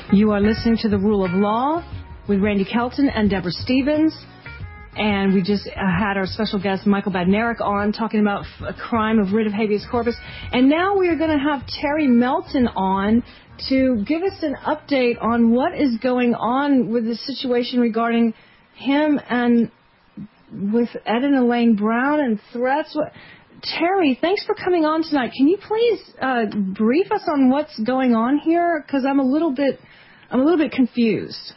You are listening to The Rule of Law with Randy Kelton and Deborah Stevens. And we just had our special guest, Michael Badnarik, on talking about a crime of writ of habeas corpus. And now we are going to have Terry Melton on to give us an update on what is going on with the situation regarding him and with Ed and Elaine Brown and threats. Terry, thanks for coming on tonight. Can you please brief us on what's going on here? Because I'm a little bit confused.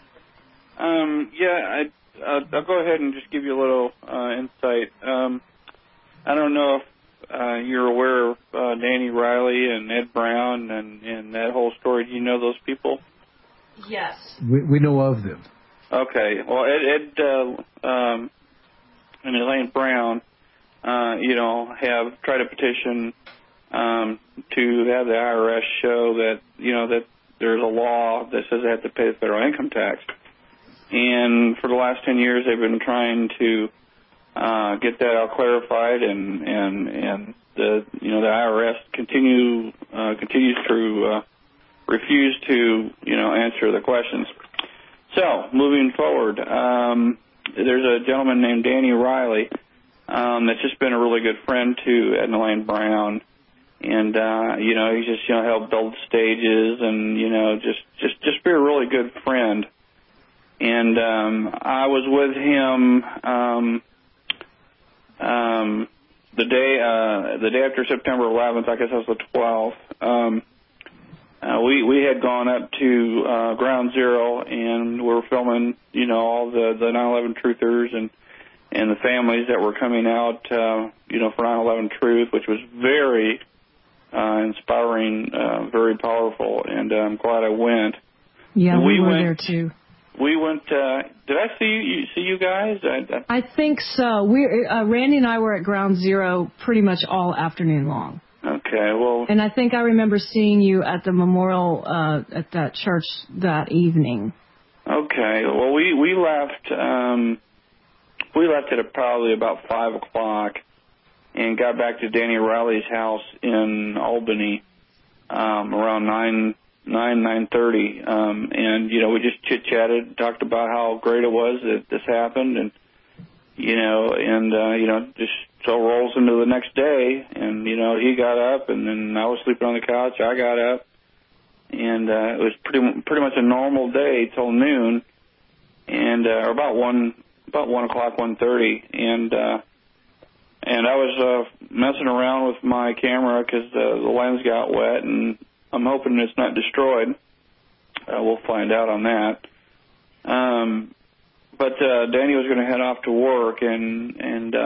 I'll go ahead and just give you a little insight. I don't know if you're aware of Danny Riley and Ed Brown and that whole story. Do you know those people? Yes. We know of them. Okay. Well, Ed and Elaine Brown, have tried to petition to have the IRS show that, that there's a law that says they have to pay the federal income tax. And for the last 10 years, they've been trying to get that all clarified, and the IRS continues to refuse to answer the questions. So moving forward, there's a gentleman named Danny Riley that's just been a really good friend to Ed and Elaine Brown, and he's just helped build stages and just be a really good friend. And I was with him the day after September 11th. I guess that was the 12th. We had gone up to Ground Zero, and we were filming, all the 9/11 truthers and the families that were coming out, for 9/11 Truth, which was very inspiring, very powerful, and I'm glad I went. Yeah, we were there too. We went. Did I see you guys? I think so. Randy and I were at Ground Zero pretty much all afternoon long. Okay, well. And I think I remember seeing you at the memorial at that church that evening. Okay, well, we left. We left at probably about 5 o'clock, and got back to Danny Riley's house in Albany around 9:30, and we just chit-chatted, talked about how great it was that this happened, and just so rolls into the next day, and he got up, and then I was sleeping on the couch. I got up, and it was pretty much a normal day till noon, and or about 1 o'clock, 1:30, and I was messing around with my camera because the lens got wet, and I'm hoping it's not destroyed. We'll find out on that. But Danny was going to head off to work, and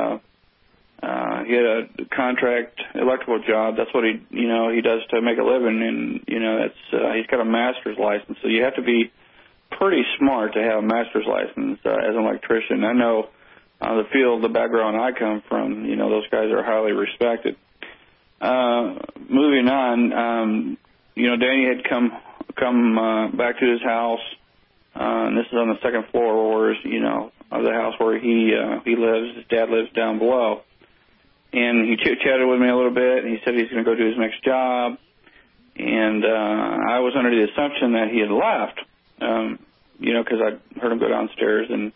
he had a contract electrical job. That's what he does to make a living, and he's got a master's license. So you have to be pretty smart to have a master's license as an electrician. I know the field, the background I come from, those guys are highly respected. Moving on. Danny had come back to his house, and this is on the second floor, of the house where he lives. His dad lives down below, and he chit-chatted with me a little bit, and he said he's going to go do his next job, and I was under the assumption that he had left, because I heard him go downstairs, and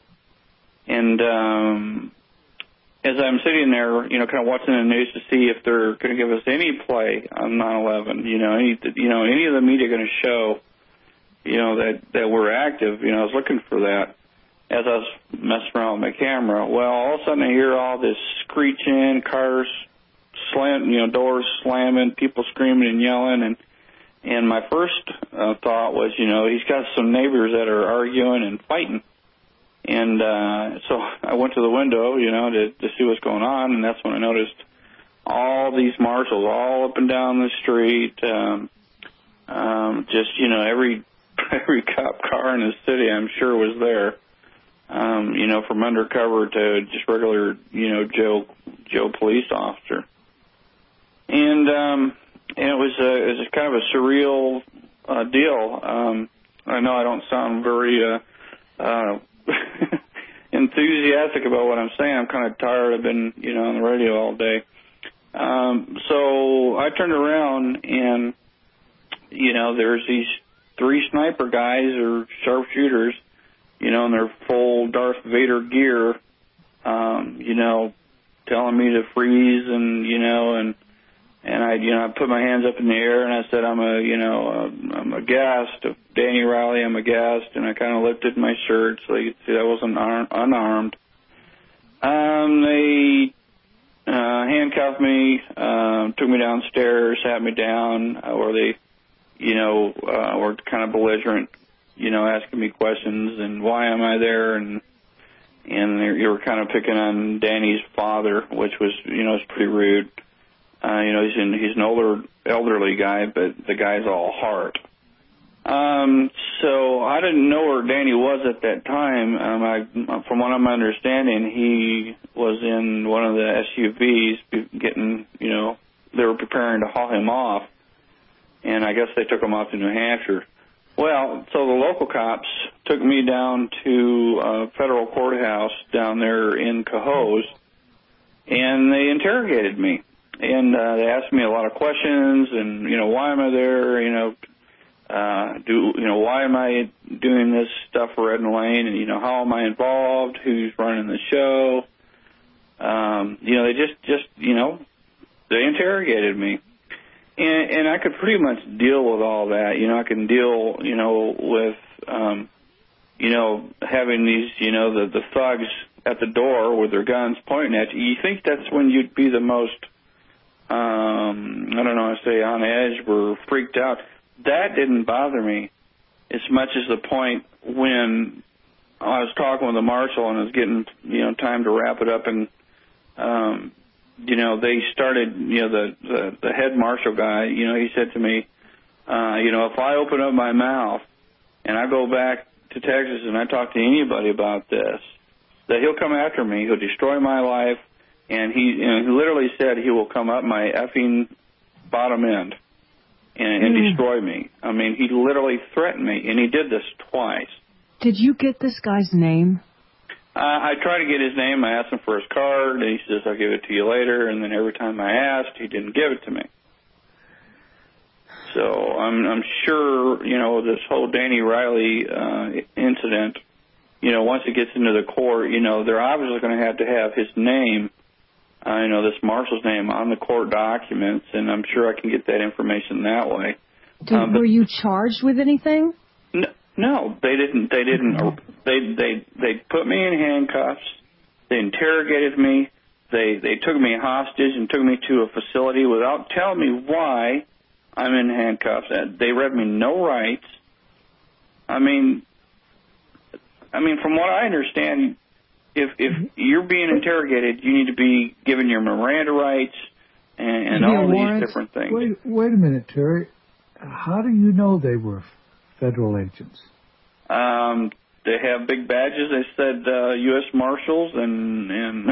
as I'm sitting there, kind of watching the news to see if they're going to give us any play on 9/11, any of the media going to show, that we're active, I was looking for that as I was messing around with my camera. Well, all of a sudden I hear all this screeching, cars doors slamming, people screaming and yelling, and my first thought was, he's got some neighbors that are arguing and fighting. And so I went to the window, to see what's going on, and that's when I noticed all these marshals all up and down the street, just, every cop car in the city, I'm sure, was there, from undercover to just regular, Joe police officer. And it was kind of a surreal deal. I know I don't sound very enthusiastic about what I'm saying. I'm kind of tired. I've been, on the radio all day. So I turned around and, there's these 3 sniper guys or sharpshooters, in their full Darth Vader gear, telling me to freeze and I put my hands up in the air and I said, I'm a guest of Danny Riley, I'm a guest, and I kind of lifted my shirt so they could see I wasn't unarmed. They handcuffed me, took me downstairs, sat me down, where they, were kind of belligerent, asking me questions and why am I there, and you were kind of picking on Danny's father, which was, was pretty rude. He's an elderly guy, but the guy's all heart. So I didn't know where Danny was at that time. From what I'm understanding, he was in one of the SUVs getting, they were preparing to haul him off. And I guess they took him off to New Hampshire. Well, so the local cops took me down to a federal courthouse down there in Cohoes, and they interrogated me. And they asked me a lot of questions, and why am I there? Why am I doing this stuff for Red and Lane? And how am I involved? Who's running the show? They just they interrogated me, and I could pretty much deal with all that. I can deal, with having these, the thugs at the door with their guns pointing at you. You think that's when you'd be the most on edge, we're freaked out. That didn't bother me as much as the point when I was talking with the marshal and it was getting, time to wrap it up, and, they started, the head marshal guy, he said to me, if I open up my mouth and I go back to Texas and I talk to anybody about this, that he'll come after me, he'll destroy my life. And he literally said he will come up my effing bottom end and destroy me. I mean, he literally threatened me, and he did this twice. Did you get this guy's name? I tried to get his name. I asked him for his card, and he says, I'll give it to you later. And then every time I asked, he didn't give it to me. So I'm sure, this whole Danny Riley incident, once it gets into the court, they're obviously going to have his name, this marshal's name on the court documents, and I'm sure I can get that information that way. Were you charged with anything? No, they didn't. They put me in handcuffs. They interrogated me. They took me hostage and took me to a facility without telling me why I'm in handcuffs. They read me no rights. I mean, from what I understand, if you're being interrogated, you need to be given your Miranda rights and all these different things. Wait a minute, Terry. How do you know they were federal agents? They have big badges. They said U.S. Marshals and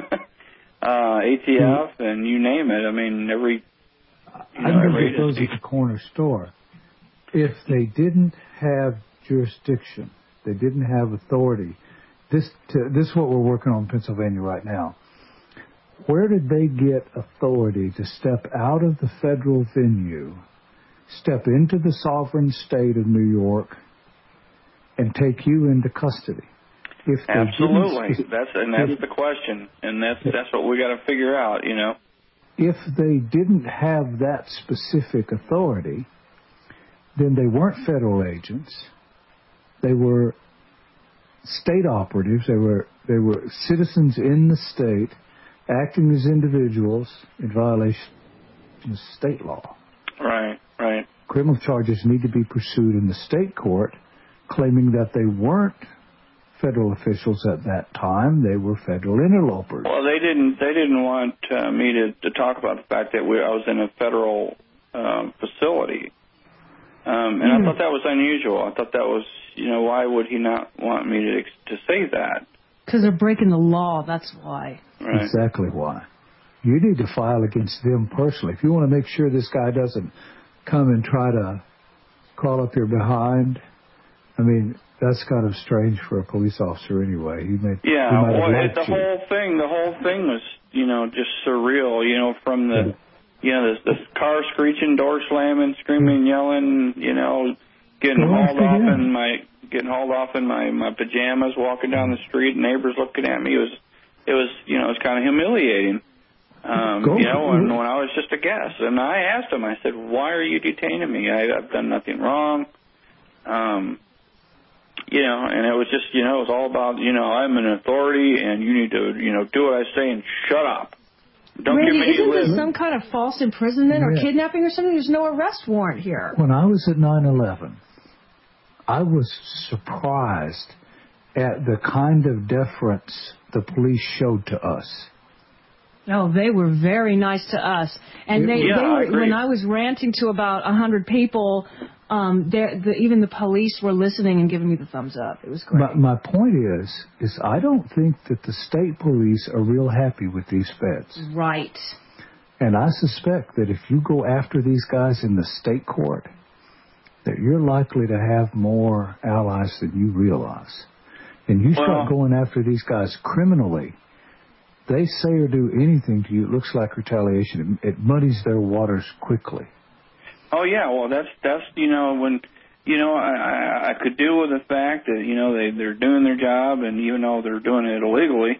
ATF and you name it. I mean, I know that those at the corner store. If they didn't have jurisdiction, they didn't have authority. This is what we're working on in Pennsylvania right now. Where did they get authority to step out of the federal venue, step into the sovereign state of New York, and take you into custody? Absolutely. That's the question, and that's what we got to figure out. If they didn't have that specific authority, then they weren't federal agents. They were state operatives. They were citizens in the state acting as individuals in violation of state law. Right. Criminal charges need to be pursued in the state court, claiming that they weren't federal officials at that time. They were federal interlopers. Well, they didn't want me to talk about the fact that I was in a federal facility. And I thought that was unusual. I thought that was, why would he not want me to say that? Because they're breaking the law, that's why. Right. Exactly why. You need to file against them personally. If you want to make sure this guy doesn't come and try to crawl up your behind, that's kind of strange for a police officer anyway. The whole thing was, just surreal, from the... this car screeching, door slamming, screaming, yelling, getting hauled off in my pajamas, walking down the street, neighbors looking at me. It was kind of humiliating. And when I was just a guest, and I asked him, I said, "Why are you detaining me? I've done nothing wrong." And it was just, it was all about, I'm an authority, and you need to, do what I say and shut up. Don't Randy, give me isn't any this some kind of false imprisonment or kidnapping or something? There's no arrest warrant here. When I was at 9/11, I was surprised at the kind of deference the police showed to us. No, they were very nice to us. And they were, when I was ranting to about 100 people, even the police were listening and giving me the thumbs up. It was great. My point is I don't think that the state police are real happy with these feds. Right. And I suspect that if you go after these guys in the state court, that you're likely to have more allies than you realize. And you start going after these guys criminally, they say or do anything to you, it looks like retaliation. It muddies their waters quickly. Oh, yeah. Well, that's when, I could deal with the fact that, they're doing their job, and even though they're doing it illegally,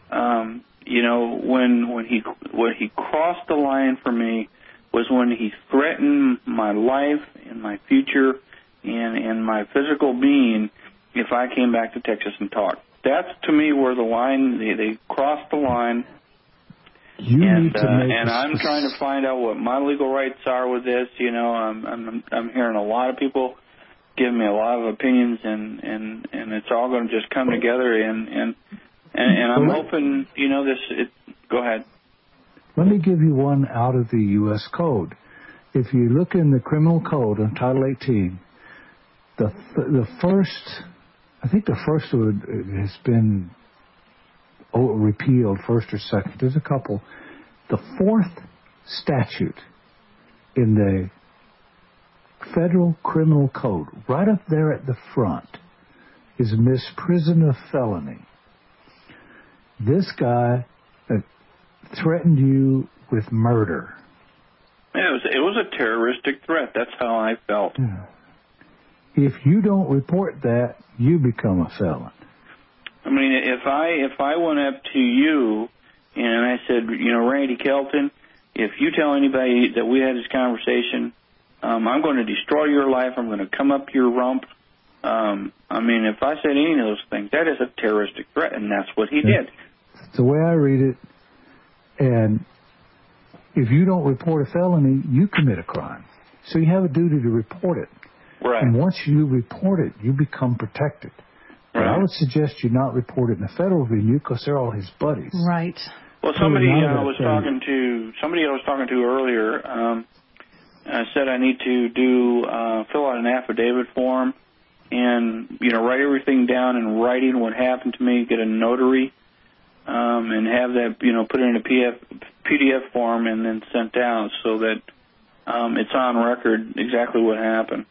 when he crossed the line for me was when he threatened my life and my future and my physical being if I came back to Texas and talked. That's, to me, where the line, they crossed the line. And I'm trying to find out what my legal rights are with this. I'm hearing a lot of people giving me a lot of opinions, and it's all going to just come together. And I'm hoping, go ahead. Let me give you one out of the U.S. Code. If you look in the Criminal Code on Title 18, the first, I think the first one has been repealed, first or second. There's a couple. The fourth statute in the Federal Criminal Code, right up there at the front, is misprision of felony. This guy threatened you with murder. It was a terroristic threat. That's how I felt. Yeah. If you don't report that, you become a felon. I mean, if I went up to you and I said, Randy Kelton, if you tell anybody that we had this conversation, I'm going to destroy your life. I'm going to come up your rump. If I said any of those things, that is a terroristic threat, and that's what he did. It's the way I read it. And if you don't report a felony, you commit a crime. So you have a duty to report it. Right. And once you report it, you become protected. But I would suggest you not report it in a federal venue because they're all his buddies. Right. Well, somebody I was talking to earlier said I need to fill out an affidavit form and write everything down in writing, what happened to me, get a notary, and have that put in a PDF form and then sent out so that it's on record exactly what happened.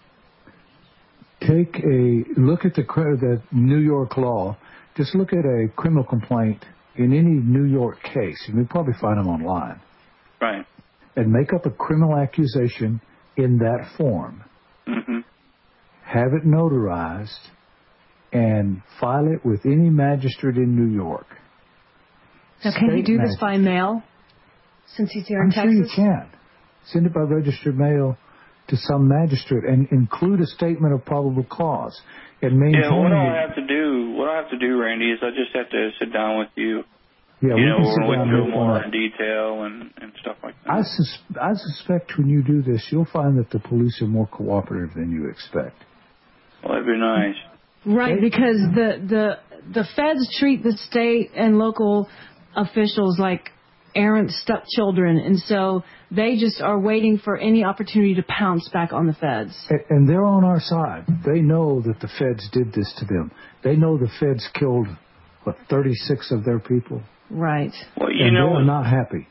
Take a look at the New York law. Just look at a criminal complaint in any New York case. You can probably find them online. Right. And make up a criminal accusation in that form. Mm-hmm. Have it notarized and file it with any magistrate in New York. Now, can he do this by mail since he's here in Texas? I'm sure you can. Send it by registered mail to some magistrate and include a statement of probable cause and maintain. Yeah, what I have to do, Randy, is I just have to sit down with you. Yeah, we can sit down go more in detail and stuff like that. I suspect when you do this, you'll find that the police are more cooperative than you expect. Well, that'd be nice. Right, because the feds treat the state and local officials like errant stepchildren, and so they just are waiting for any opportunity to pounce back on the feds. And they're on our side. They know that the feds did this to them. They know the feds killed, 36 of their people? Right. Well, and they're not happy.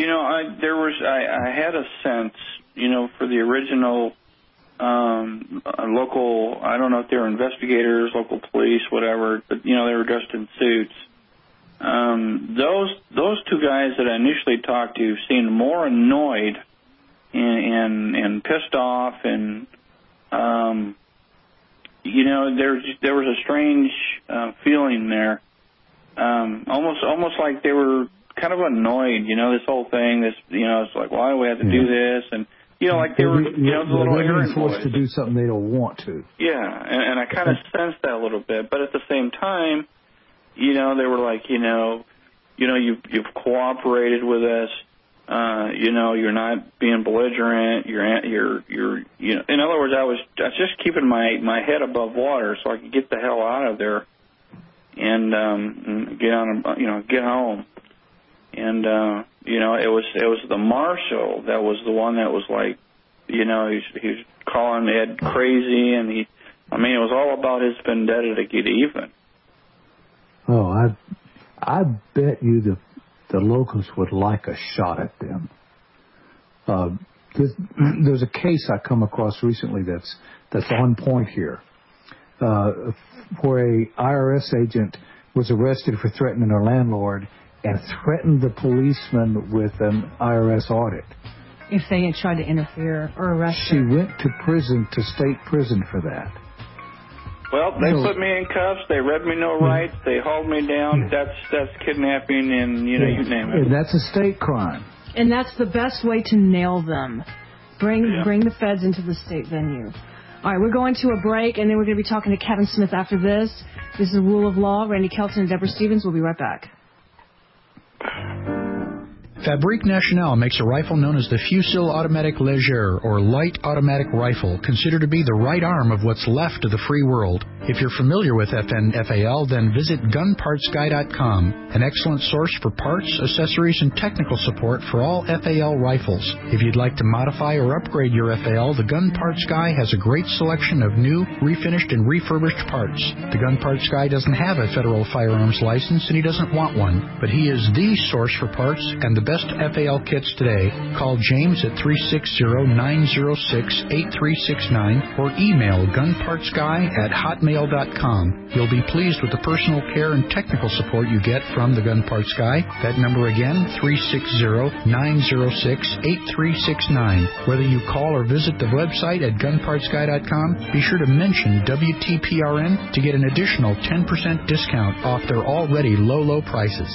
I had a sense, for the original local, I don't know if they were investigators, local police, whatever, but, they were dressed in suits. Those two guys that I initially talked to seemed more annoyed and pissed off and you know, there was a strange feeling there, almost like they were kind of annoyed. You know, this whole thing. It's like, why do we have to do this? And you know, like they were, the little ignorant boys. Forced to do something they don't want to. Yeah, and I kind of sensed that a little bit, but at the same time, you know, they were like, you've cooperated with us. You know, you're not being belligerent. You're in other words, I was just keeping my head above water so I could get the hell out of there and get home. And it was the marshal that was the one that was like, you know, he's calling Ed crazy, and it was all about his vendetta to get even. Oh, I bet you the locals would like a shot at them. There's a case I come across recently that's on point here, where a IRS agent was arrested for threatening her landlord and threatened the policeman with an IRS audit. If they had tried to interfere or arrest her. She went to state prison for that. Well, they put me in cuffs. They read me no rights. They hauled me down. That's kidnapping, and you name it. And that's a state crime. And that's the best way to nail them. Bring the feds into the state venue. All right, we're going to a break, and then we're going to be talking to Kevin Smith after this. This is the Rule of Law. Randy Kelton and Deborah Stevens. We'll be right back. Fabrique Nationale makes a rifle known as the Fusil Automatic Léger, or light automatic rifle, considered to be the right arm of what's left of the free world. If you're familiar with FNFAL, then visit gunpartsguy.com, an excellent source for parts, accessories, and technical support for all FAL rifles. If you'd like to modify or upgrade your FAL, the Gun Parts Guy has a great selection of new, refinished, and refurbished parts. The Gun Parts Guy doesn't have a federal firearms license, and he doesn't want one, but he is the source for parts and the best FAL kits today. Call James at 360-906-8369 or email gunpartsguy@hotmail.com. You'll be pleased with the personal care and technical support you get from the Gun Parts Guy. That number again, 360-906-8369. Whether you call or visit the website at gunpartsguy.com, be sure to mention WTPRN to get an additional 10% discount off their already low prices.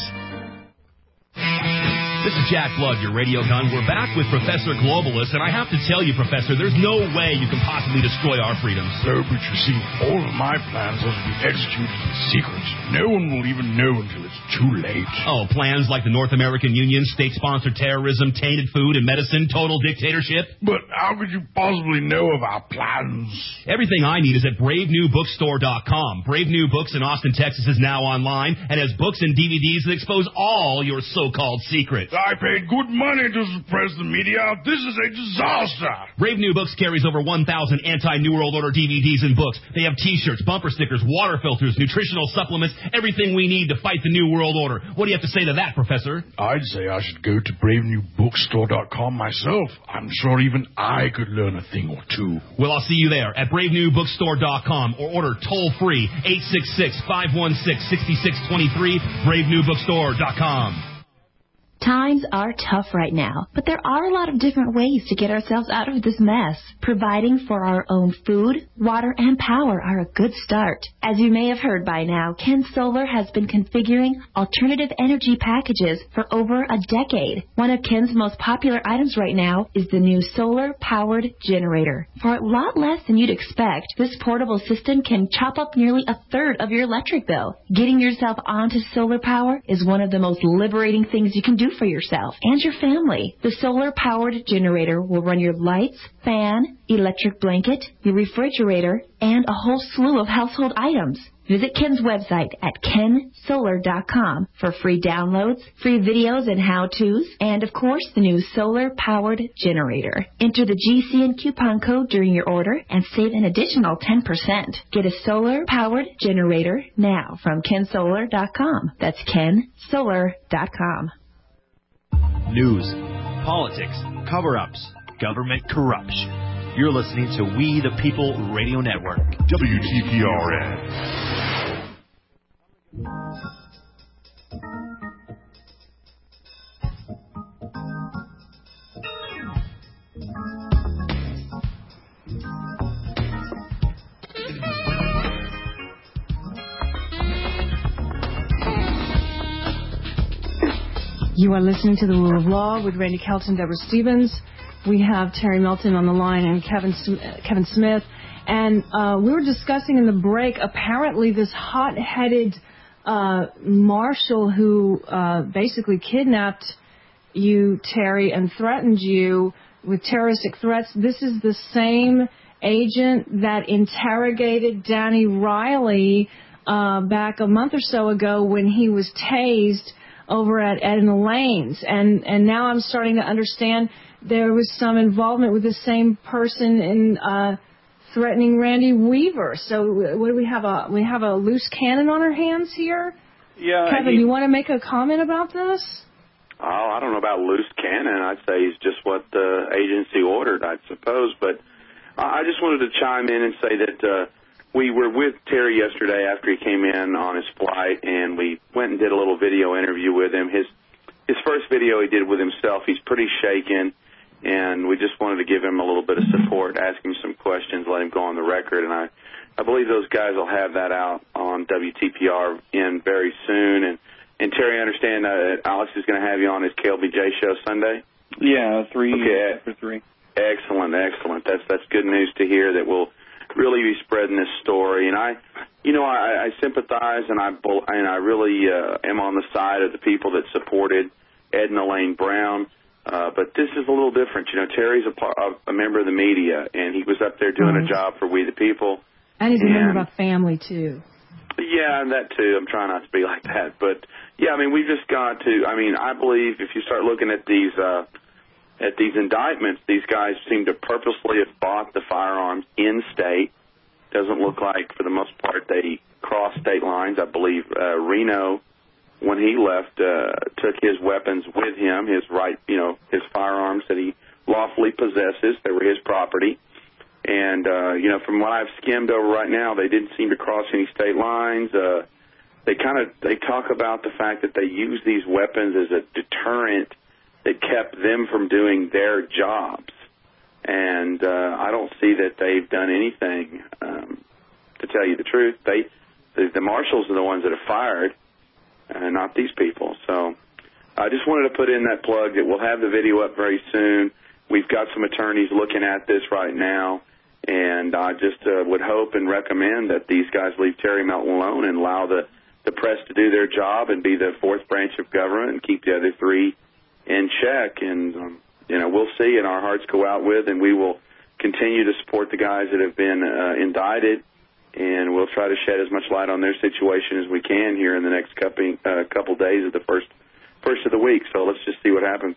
This is Jack Blood, your radio gun. We're back with Professor Globalist, and I have to tell you, Professor, there's no way you can possibly destroy our freedoms. No, but you see, all of my plans are to be executed in secret. No one will even know until it's too late. Oh, plans like the North American Union, state-sponsored terrorism, tainted food and medicine, total dictatorship? But how could you possibly know of our plans? Everything I need is at BraveNewBookstore.com. Brave New Books in Austin, Texas is now online and has books and DVDs that expose all your so-called secrets. I paid good money to suppress the media. This is a disaster. Brave New Books carries over 1,000 anti-New World Order DVDs and books. They have T-shirts, bumper stickers, water filters, nutritional supplements, everything we need to fight the New World Order. What do you have to say to that, Professor? I'd say I should go to BraveNewBookstore.com myself. I'm sure even I could learn a thing or two. Well, I'll see you there at BraveNewBookstore.com or order toll-free 866-516-6623, BraveNewBookstore.com. Times are tough right now, but there are a lot of different ways to get ourselves out of this mess. Providing for our own food, water, and power are a good start. As you may have heard by now, Ken Solar has been configuring alternative energy packages for over a decade. One of Ken's most popular items right now is the new solar-powered generator. For a lot less than you'd expect, this portable system can chop up nearly a third of your electric bill. Getting yourself onto solar power is one of the most liberating things you can do for yourself and your family. The solar-powered generator will run your lights, fan, electric blanket, your refrigerator, and a whole slew of household items. Visit Ken's website at kensolar.com for free downloads, free videos and how-tos, and, of course, the new solar-powered generator. Enter the GCN coupon code during your order and save an additional 10%. Get a solar-powered generator now from kensolar.com. That's kensolar.com. News, politics, cover-ups, government corruption. You're listening to We the People Radio Network. WTPRN. You are listening to The Rule of Law with Randy Kelton, Deborah Stevens. We have Terry Melton on the line and Kevin Smith. And we were discussing in the break, apparently this hot-headed marshal who basically kidnapped you, Terry, and threatened you with terroristic threats. This is the same agent that interrogated Danny Riley back a month or so ago when he was tased over at Ed and Elaine's. And now I'm starting to understand there was some involvement with the same person in threatening Randy Weaver. So what do we have? We have a loose cannon on our hands here? Yeah. Kevin, you want to make a comment about this? Oh, I don't know about loose cannon. I'd say he's just what the agency ordered, I suppose. But I just wanted to chime in and say that we were with Terry yesterday after he came in on his flight, and we went and did a little video interview with him. His first video he did with himself, he's pretty shaken, and we just wanted to give him a little bit of support, ask him some questions, let him go on the record. And I believe those guys will have that out on WTPR very soon. And Terry, I understand Alex is going to have you on his KLBJ show Sunday? Yeah, 3 okay. For 3. Excellent. That's good news to hear that we'll really be spreading this story. And I sympathize and I really am on the side of the people that supported Ed and Elaine Brown. But this is a little different. You know, Terry's a member of the media, and he was up there doing a job for We the People. And he's a member of a family, too. Yeah, and that, too. I'm trying not to be like that. But, yeah, I mean, we've just got to, I believe if you start looking at these indictments, these guys seem to purposely have bought the firearms in-state. Doesn't look like, for the most part, they crossed state lines. I believe Reno, when he left, took his weapons with him, his firearms that he lawfully possesses. They were his property. And, from what I've skimmed over right now, they didn't seem to cross any state lines. They talk about the fact that they use these weapons as a deterrent that kept them from doing their jobs. And I don't see that they've done anything, to tell you the truth. The marshals are the ones that have fired, not these people. So I just wanted to put in that plug that we'll have the video up very soon. We've got some attorneys looking at this right now, and I just would hope and recommend that these guys leave Terry Melton alone and allow the press to do their job and be the fourth branch of government and keep the other three in check. And, we'll see, and our hearts go out with, and we will continue to support the guys that have been indicted, and we'll try to shed as much light on their situation as we can here in the next couple days of the first of the week. So let's just see what happens.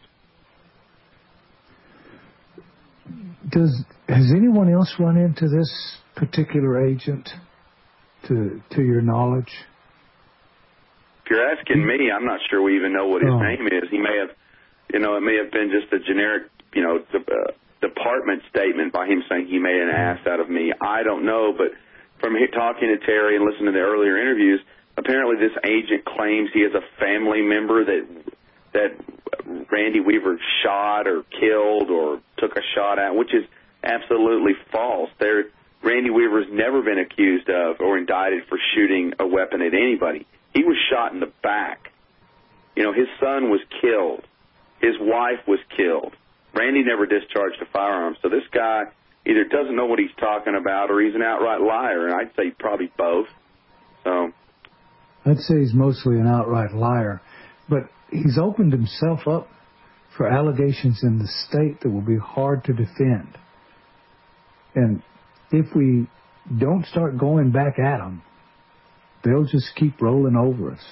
Has anyone else run into this particular agent, to your knowledge? If you're asking me, I'm not sure we even know what his name is. He may have, it may have been just a generic, department statement by him saying he made an ass out of me. I don't know, but from talking to Terry and listening to the earlier interviews, apparently this agent claims he has a family member that Randy Weaver shot or killed or took a shot at, which is absolutely false. Randy Weaver's never been accused of or indicted for shooting a weapon at anybody. He was shot in the back. His son was killed. His wife was killed. Randy never discharged a firearm. So this guy either doesn't know what he's talking about or he's an outright liar, and I'd say probably both. So I'd say he's mostly an outright liar. But he's opened himself up for allegations in the state that will be hard to defend. And if we don't start going back at them, they'll just keep rolling over us.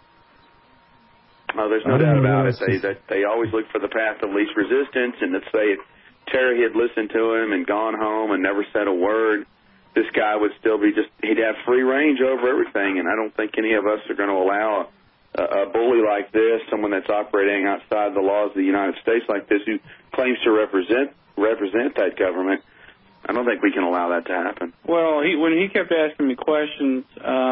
Oh, there's no doubt about it. They always look for the path of least resistance, and let's say if Terry had listened to him and gone home and never said a word, this guy would still be he'd have free range over everything, and I don't think any of us are going to allow a bully like this, someone that's operating outside the laws of the United States like this, who claims to represent that government. I don't think we can allow that to happen. Well, when he kept asking me questions,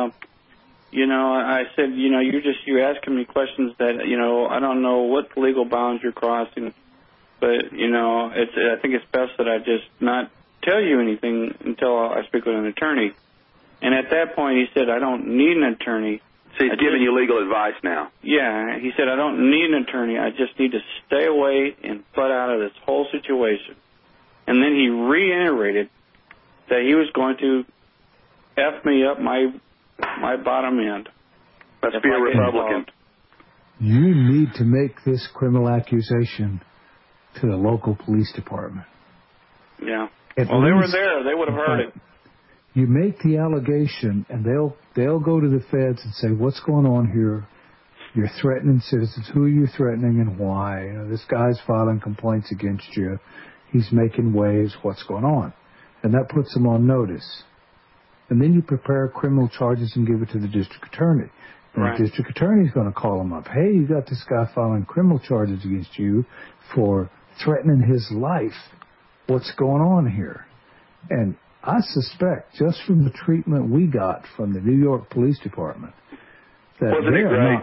I said, you're asking me questions that, I don't know what legal bounds you're crossing, but, I think it's best that I just not tell you anything until I speak with an attorney. And at that point, he said, I don't need an attorney. So he's giving you legal advice now. Yeah, he said, I don't need an attorney. I just need to stay away and butt out of this whole situation. And then he reiterated that he was going to F me up my bottom end. Let's be a Republican. You need to make this criminal accusation to the local police department. Yeah. Well, they were there. They would have heard it. You make the allegation, and they'll go to the feds and say, what's going on here? You're threatening citizens. Who are you threatening and why? You know, this guy's filing complaints against you. He's making waves. What's going on? And that puts them on notice. And then you prepare criminal charges and give it to the district attorney. And the district attorney's going to call him up. Hey, you got this guy filing criminal charges against you for threatening his life. What's going on here? And I suspect, just from the treatment we got from the New York Police Department, that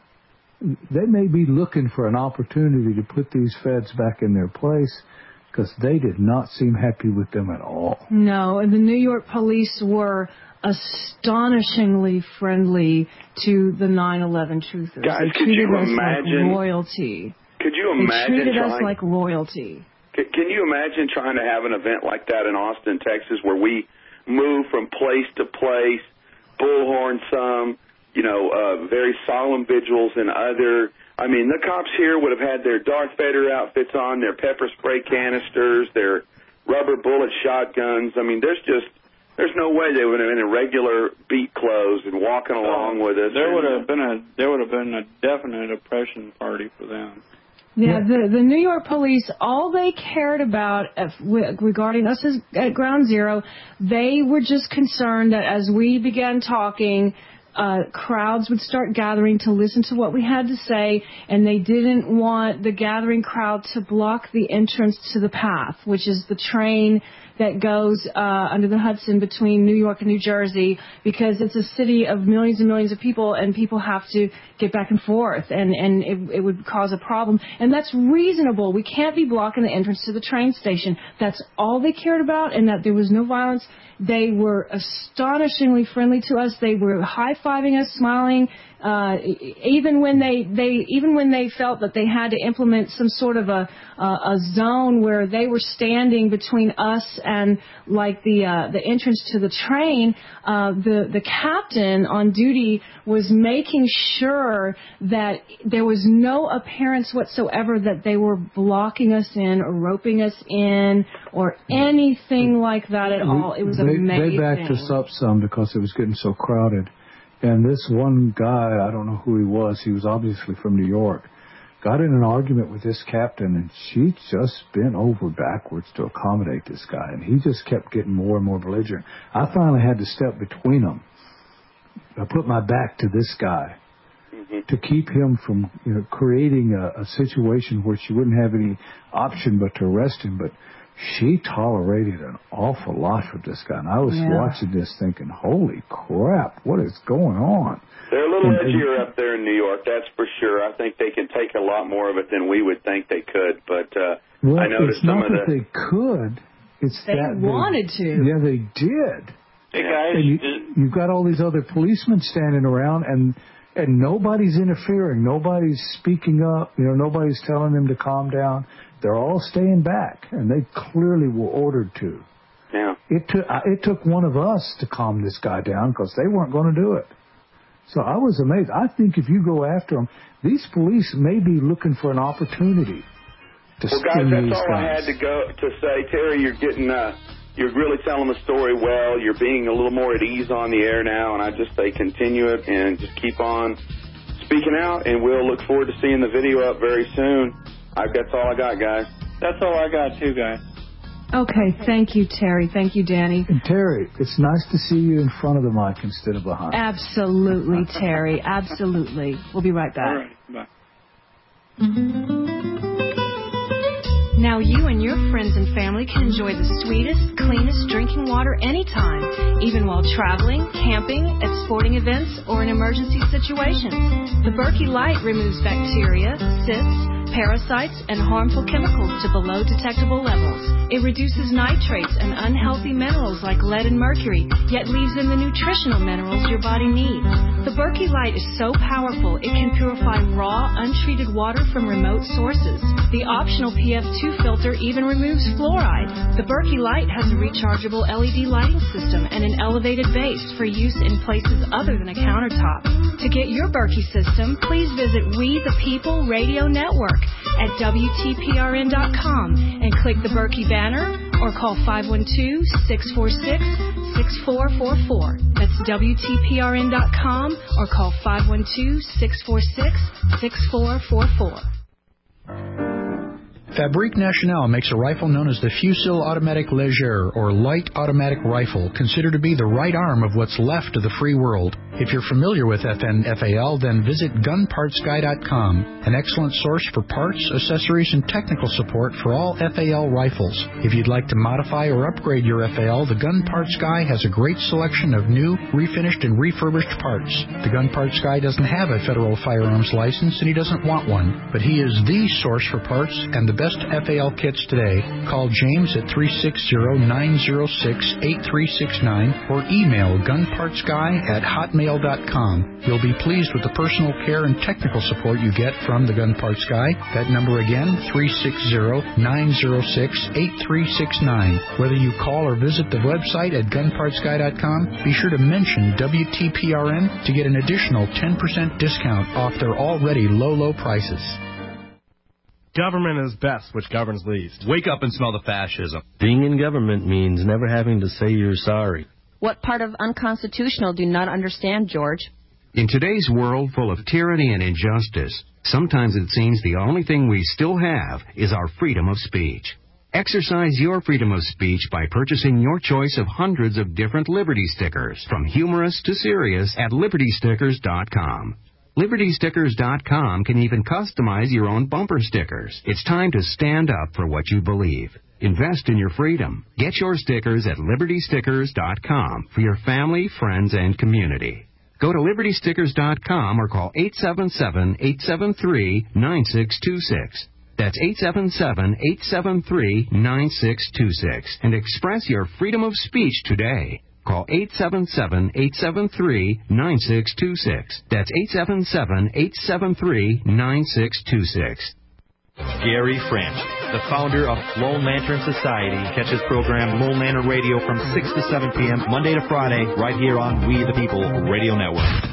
they may be looking for an opportunity to put these feds back in their place, because they did not seem happy with them at all. No, and the New York police were astonishingly friendly to the 9/11 truthers. Guys, they treated us like royalty. Could you imagine? They treated us like royalty. Can you imagine trying to have an event like that in Austin, Texas, where we move from place to place, bullhorn some, very solemn vigils and other. I mean, the cops here would have had their Darth Vader outfits on, their pepper spray canisters, their rubber bullet shotguns. I mean, there's no way they would have been in regular beat clothes and walking along with us. There would have been a definite oppression party for them. Yeah, the New York police, all they cared about regarding us at Ground Zero, they were just concerned that as we began talking, crowds would start gathering to listen to what we had to say, and they didn't want the gathering crowd to block the entrance to the path, which is the train that goes under the Hudson between New York and New Jersey, because it's a city of millions and millions of people, and people have to get back and forth, and it would cause a problem. And that's reasonable. We can't be blocking the entrance to the train station. That's all they cared about, and that there was no violence. They were astonishingly friendly to us. They were high-fiving us, smiling, even when they felt that they had to implement some sort of a zone where they were standing between us and like the entrance to the train. The captain on duty was making sure that there was no appearance whatsoever that they were blocking us in or roping us in or anything like that at all. It was amazing. They backed us up some because it was getting so crowded. And this one guy, I don't know who he was obviously from New York, got in an argument with this captain, and she just bent over backwards to accommodate this guy, and he just kept getting more and more belligerent. I finally had to step between them. I put my back to this guy to keep him from creating a situation where she wouldn't have any option but to arrest him, but she tolerated an awful lot with this guy. And I was watching this thinking, holy crap, what is going on? They're a little edgier up there in New York, that's for sure. I think they can take a lot more of it than we would think they could. But I noticed some of that they could. It's they that wanted to. Yeah, they did. Hey, guys. And you've got all these other policemen standing around, and nobody's interfering. Nobody's speaking up. Nobody's telling them to calm down. They're all staying back, and they clearly were ordered to. Yeah. It took one of us to calm this guy down because they weren't going to do it. So I was amazed. I think if you go after them, these police may be looking for an opportunity to sting these guys. That's all I had to say. Terry, you're really telling the story well. You're being a little more at ease on the air now, and I just say continue it and just keep on speaking out, and we'll look forward to seeing the video up very soon. That's all I got, guys. That's all I got, too, guys. Okay, thank you, Terry. Thank you, Danny. And Terry, it's nice to see you in front of the mic instead of behind. Absolutely, Terry. Absolutely. We'll be right back. All right, bye. Now you and your friends and family can enjoy the sweetest, cleanest drinking water anytime, even while traveling, camping, at sporting events, or in emergency situations. The Berkey Light removes bacteria, cysts, parasites, and harmful chemicals to below detectable levels. It reduces nitrates and unhealthy minerals like lead and mercury, yet leaves in the nutritional minerals your body needs. The Berkey Light is so powerful it can purify raw, untreated water from remote sources. The optional PF2 filter even removes fluoride. The Berkey Light has a rechargeable LED lighting system and an elevated base for use in places other than a countertop. To get your Berkey system, please visit We the People Radio Network at WTPRN.com and click the Berkey banner or call 512-646-6444. That's WTPRN.com or call 512-646-6444. Fabrique Nationale makes a rifle known as the Fusil Automatic Léger, or light automatic rifle, considered to be the right arm of what's left of the free world. If you're familiar with FNFAL, then visit gunpartsguy.com, an excellent source for parts, accessories, and technical support for all FAL rifles. If you'd like to modify or upgrade your FAL, the Gun Parts Guy has a great selection of new, refinished, and refurbished parts. The Gun Parts Guy doesn't have a federal firearms license, and he doesn't want one, but he is the source for parts and the best FAL kits today. Call James at 360-906-8369 or email gunpartsguy@hotmail.com. You'll be pleased with the personal care and technical support you get from the Gun Parts Guy. That number again, 360-906-8369. Whether you call or visit the website at gunpartsguy.com, be sure to mention WTPRN to get an additional 10% discount off their already low prices. Government is best, which governs least. Wake up and smell the fascism. Being in government means never having to say you're sorry. What part of unconstitutional do you not understand, George? In today's world full of tyranny and injustice, sometimes it seems the only thing we still have is our freedom of speech. Exercise your freedom of speech by purchasing your choice of hundreds of different Liberty stickers, from humorous to serious, at LibertyStickers.com. LibertyStickers.com can even customize your own bumper stickers. It's time to stand up for what you believe. Invest in your freedom. Get your stickers at LibertyStickers.com for your family, friends, and community. Go to LibertyStickers.com or call 877-873-9626. That's 877-873-9626 and express your freedom of speech today. Call 877-873-9626. That's 877-873-9626. Gary French, the founder of Lone Lantern Society, catches program Lone Lantern Radio from 6 to 7 p.m. Monday to Friday, right here on We the People Radio Network.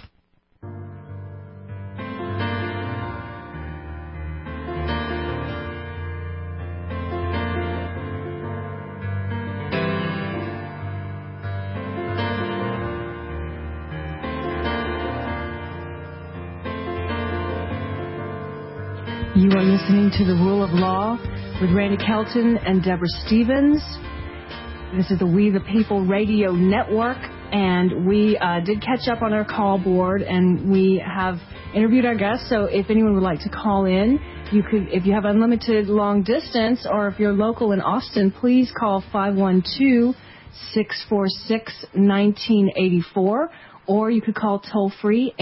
You are listening to The Rule of Law with Randy Kelton and Deborah Stevens. This is the We the People Radio Network, and we did catch up on our call board, and we have interviewed our guests. So if anyone would like to call in, you could. If you have unlimited long distance, or if you're local in Austin, please call 512-646-1984, or you could call toll-free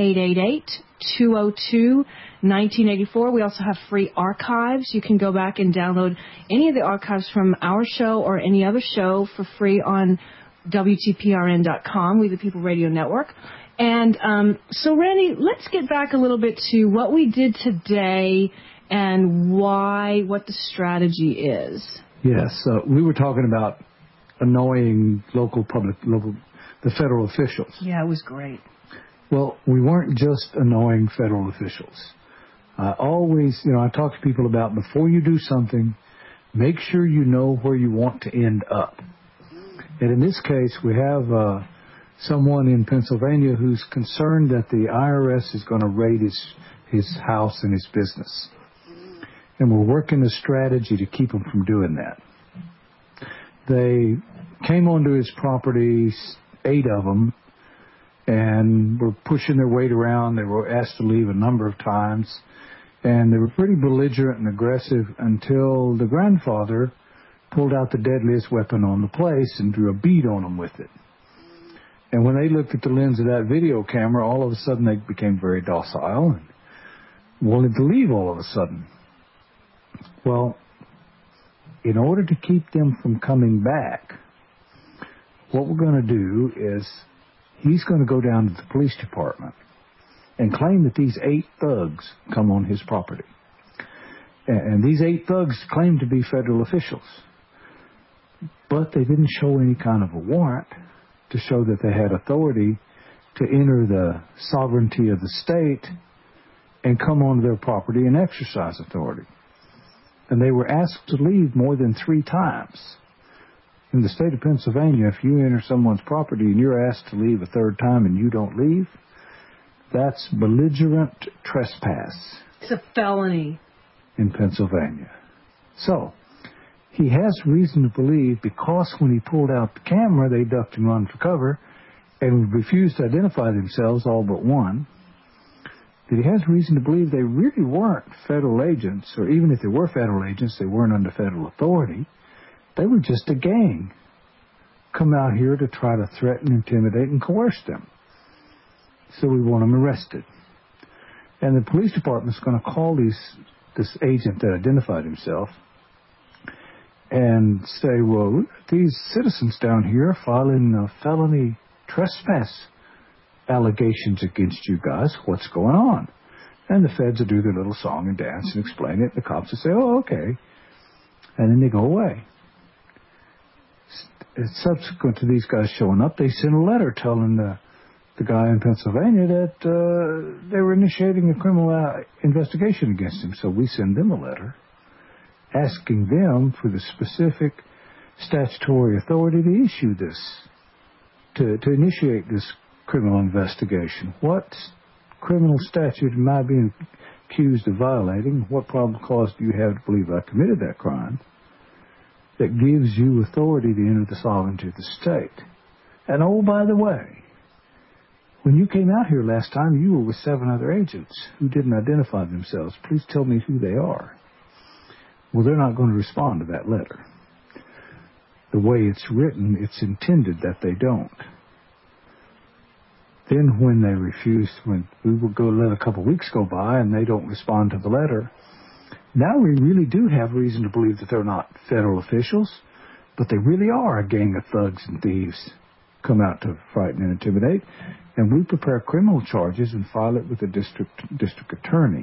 888-202-1984. We also have free archives. You can go back and download any of the archives from our show or any other show for free on WTPRN.com, We the People Radio Network. And so, Randy, let's get back a little bit to what we did today and what the strategy is. Yes, we were talking about annoying the federal officials. Yeah, it was great. Well, we weren't just annoying federal officials. I talk to people about, before you do something, make sure you know where you want to end up. And in this case, we have someone in Pennsylvania who's concerned that the IRS is going to raid his house and his business. And we're working a strategy to keep him from doing that. They came onto his properties, 8 of them, and were pushing their weight around. They were asked to leave a number of times. And they were pretty belligerent and aggressive until the grandfather pulled out the deadliest weapon on the place and drew a bead on them with it. And when they looked at the lens of that video camera, all of a sudden they became very docile and wanted to leave all of a sudden. Well, in order to keep them from coming back, what we're going to do is he's going to go down to the police department and claim that these 8 thugs come on his property. And these 8 thugs claim to be federal officials. But they didn't show any kind of a warrant to show that they had authority to enter the sovereignty of the state and come onto their property and exercise authority. And they were asked to leave more than 3 times. In the state of Pennsylvania, if you enter someone's property and you're asked to leave a 3rd time and you don't leave, that's belligerent trespass. It's a felony. In Pennsylvania. So, he has reason to believe, because when he pulled out the camera, they ducked and run for cover and refused to identify themselves, all but one, that he has reason to believe they really weren't federal agents, or even if they were federal agents, they weren't under federal authority. They were just a gang come out here to try to threaten, intimidate, and coerce them. So we want them arrested. And the police department's going to call this agent that identified himself and say, well, these citizens down here filing felony trespass allegations against you guys. What's going on? And the feds will do their little song and dance and explain it. The cops will say, oh, okay. And then they go away. Subsequent to these guys showing up, they sent a letter telling the guy in Pennsylvania that they were initiating a criminal investigation against him. So we send them a letter asking them for the specific statutory authority to issue this, to initiate this criminal investigation. What criminal statute am I being accused of violating? What probable cause do you have to believe I committed that crime that gives you authority to enter the sovereignty of the state? And oh, by the way, when you came out here last time, you were with 7 other agents who didn't identify themselves. Please tell me who they are. Well, they're not going to respond to that letter. The way it's written, it's intended that they don't. Then when they refuse, when we will go let a couple of weeks go by and they don't respond to the letter, now we really do have reason to believe that they're not federal officials, but they really are a gang of thugs and thieves come out to frighten and intimidate, and we prepare criminal charges and file it with the district attorney.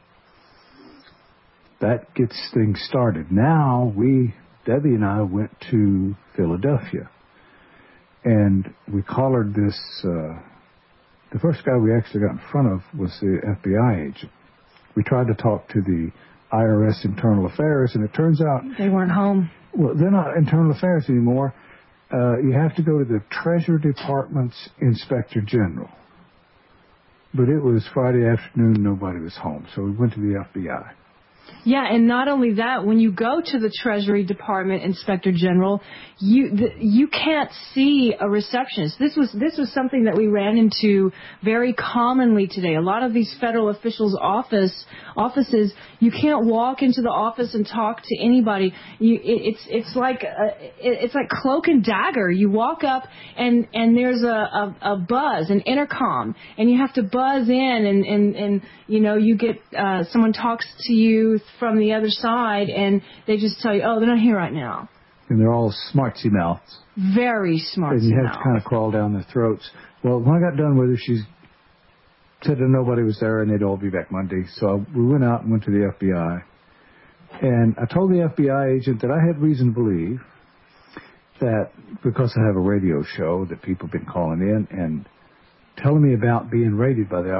That gets things started. Now Debbie and I went to Philadelphia, and we collared this, the first guy we actually got in front of was the FBI agent. We tried to talk to the IRS Internal Affairs, and it turns out they weren't home. Well, they're not Internal Affairs anymore. You have to go to the Treasury Department's Inspector General. But it was Friday afternoon, nobody was home, so we went to the FBI. Yeah, and not only that, when you go to the Treasury Department Inspector General, you can't see a receptionist. This was something that we ran into very commonly today. A lot of these federal officials' offices, you can't walk into the office and talk to anybody. It's like cloak and dagger. You walk up and there's a buzz, an intercom, and you have to buzz in and you get someone talks to you from the other side, and they just tell you, oh, they're not here right now. And they're all smartsy mouths. Very smartsy mouths. And you have to kind of crawl down their throats. Well, when I got done with her, she said that nobody was there and they'd all be back Monday. So we went out and went to the FBI. And I told the FBI agent that I had reason to believe that because I have a radio show that people have been calling in and telling me about being raided by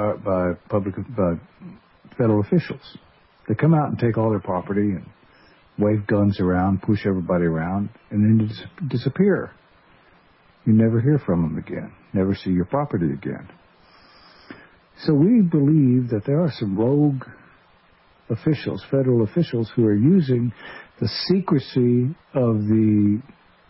federal officials. They come out and take all their property and wave guns around, push everybody around, and then disappear. You never hear from them again. Never see your property again. So we believe that there are some rogue officials, federal officials, who are using the secrecy of the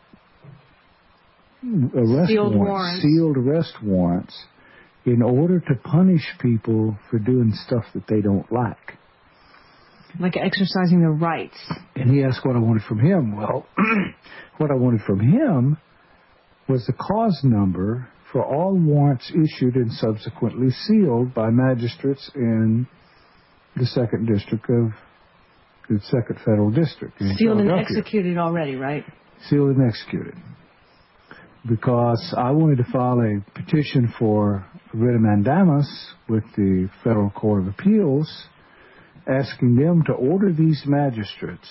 sealed arrest warrants in order to punish people for doing stuff that they don't like. Like exercising their rights. And he asked what I wanted from him. Well, what I wanted from him was the cause number for all warrants issued and subsequently sealed by magistrates in the 2nd District of the 2nd Federal District. Sealed and executed already, right? Sealed and executed. Because I wanted to file a petition for writ of mandamus with the Federal Court of Appeals, asking them to order these magistrates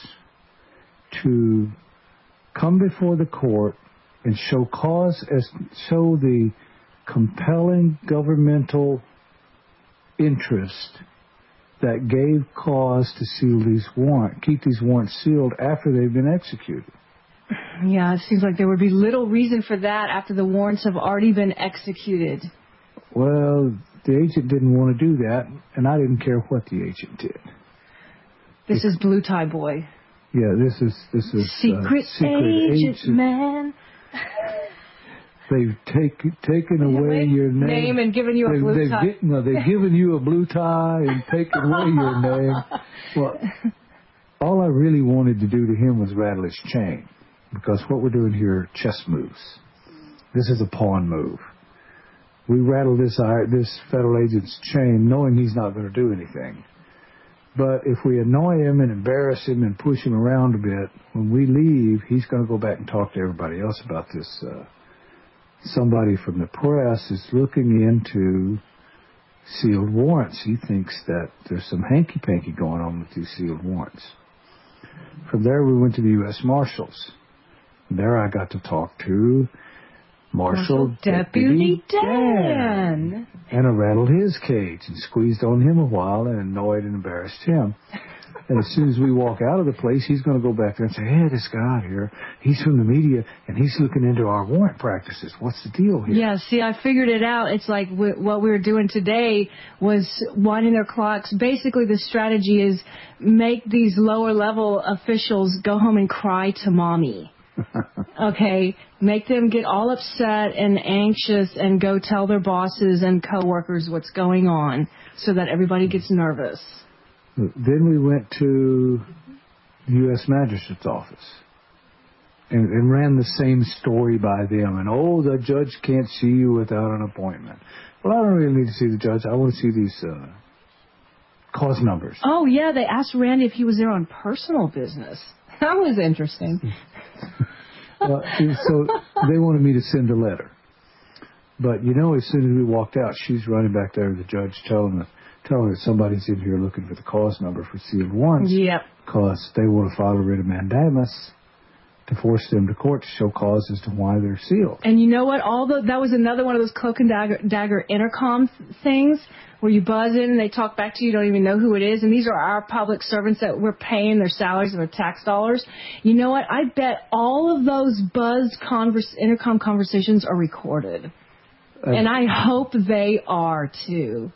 to come before the court and show the compelling governmental interest that gave cause to seal these warrants, keep these warrants sealed after they've been executed. Yeah, it seems like there would be little reason for that after the warrants have already been executed. Well, the agent didn't want to do that, and I didn't care what the agent did. This is Blue Tie Boy. Yeah, this is secret agent man. They've taken away your name and given you a blue tie. They've given you a blue tie and taken away your name. Well, all I really wanted to do to him was rattle his chain, because what we're doing here are chess moves. This is a pawn move. We rattle this federal agent's chain knowing he's not going to do anything. But if we annoy him and embarrass him and push him around a bit, when we leave, he's going to go back and talk to everybody else about this. Somebody from the press is looking into sealed warrants. He thinks that there's some hanky-panky going on with these sealed warrants. From there, we went to the U.S. Marshals. There I got to talk to Marshal Deputy Dan. And I rattled his cage and squeezed on him a while and annoyed and embarrassed him. And as soon as we walk out of the place, he's going to go back there and say, hey, this guy here, he's from the media, and he's looking into our warrant practices. What's the deal here? Yeah, see, I figured it out. It's like what we were doing today was winding their clocks. Basically, the strategy is make these lower-level officials go home and cry to mommy. Okay, make them get all upset and anxious and go tell their bosses and coworkers what's going on so that everybody gets nervous. Then we went to the U.S. Magistrate's office and ran the same story by them. And, the judge can't see you without an appointment. Well, I don't really need to see the judge. I want to see these cause numbers. Oh, yeah, they asked Randy if he was there on personal business. That was interesting. So they wanted me to send a letter. But, as soon as we walked out, she's running back there to the judge telling her that somebody's in here looking for the cause number for sealed warrants. Yep. Because they want to file a writ of mandamus to force them to court to show cause as to why they're sealed. And you know what? That was another one of those cloak and dagger intercom things where you buzz in and they talk back to you. You don't even know who it is. And these are our public servants that we're paying their salaries and their tax dollars. You know what? I bet all of those buzzed intercom conversations are recorded. And I hope they are, too.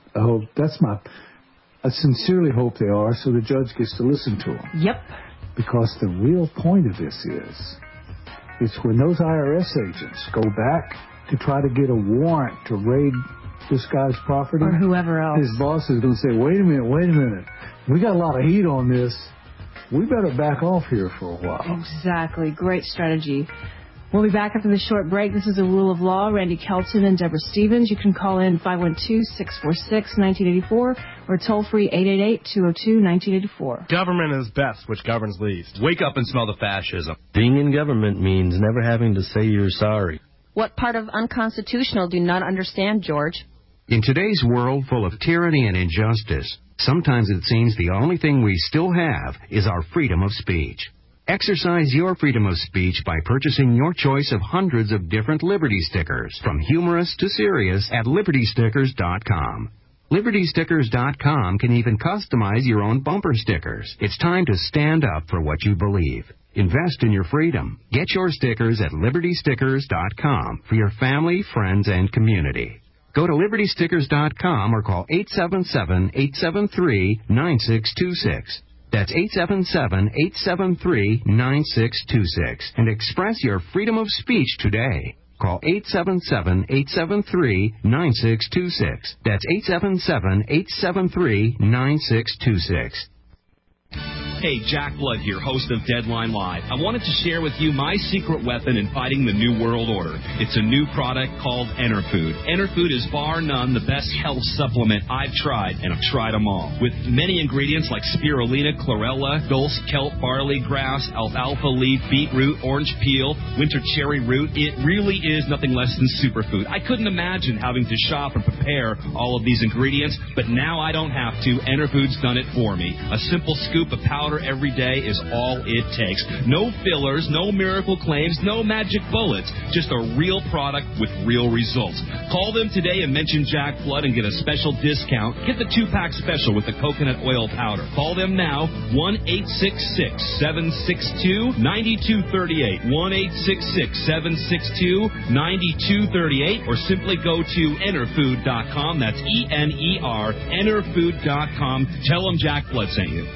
I sincerely hope they are, so the judge gets to listen to them. Yep. Because the real point of this is when those IRS agents go back to try to get a warrant to raid this guy's property, or whoever else, his boss is going to say, wait a minute, we got a lot of heat on this. We better back off here for a while. Exactly. Great strategy. We'll be back after the short break. This is A Rule of Law. Randy Kelton and Deborah Stevens. You can call in 512-646-1984 or toll-free 888-202-1984. Government is best, which governs least. Wake up and smell the fascism. Being in government means never having to say you're sorry. What part of unconstitutional do you not understand, George? In today's world full of tyranny and injustice, sometimes it seems the only thing we still have is our freedom of speech. Exercise your freedom of speech by purchasing your choice of hundreds of different Liberty stickers, from humorous to serious, at LibertyStickers.com. LibertyStickers.com can even customize your own bumper stickers. It's time to stand up for what you believe. Invest in your freedom. Get your stickers at LibertyStickers.com for your family, friends, and community. Go to LibertyStickers.com or call 877-873-9626. That's 877-873-9626 and express your freedom of speech today. Call 877-873-9626. That's 877-873-9626. Hey, Jack Blood here, host of Deadline Live. I wanted to share with you my secret weapon in fighting the New World Order. It's a new product called Enerfood. Enerfood is bar none the best health supplement I've tried, and I've tried them all. With many ingredients like spirulina, chlorella, dulse, kelp, barley grass, alfalfa leaf, beetroot, orange peel, winter cherry root, it really is nothing less than superfood. I couldn't imagine having to shop and prepare all of these ingredients, but now I don't have to. Enerfood's done it for me. A simple scoop of powder every day is all it takes. No fillers, no miracle claims, no magic bullets, just a real product with real results. Call them today and mention Jack Blood and get a special discount. Get the 2-pack special with the coconut oil powder. Call them now, 1-866-762-9238, 1-866-762-9238, or simply go to Enerfood.com. That's E-N-E-R, Enerfood.com. Tell them Jack Blood sent you.